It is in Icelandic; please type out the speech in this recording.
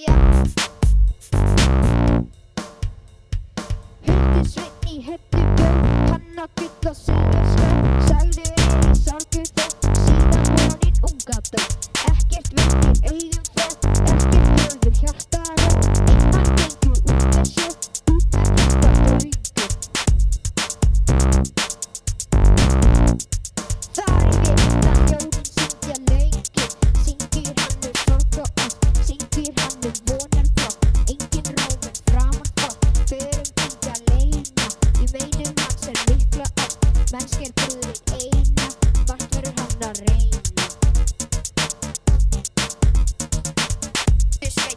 Sveinn í Heddu bjó, hann á gull og silfurskör, sagði í sorgir þó, síðan vonin unga dó. Ekkert veitir augum féll, ekkert höfður hjarta ró, einmann gengur út með sér, út að hjarta draugum. Þar yfir innan ljóðin syngja lögin, syngir hann sorg og ást, syngir hann vonartátt, engin rómur framan fátt, förum engja leina, í meinum hans mikla átt, mennsk brúðin eina, margt verður hann að reyna. Sveinn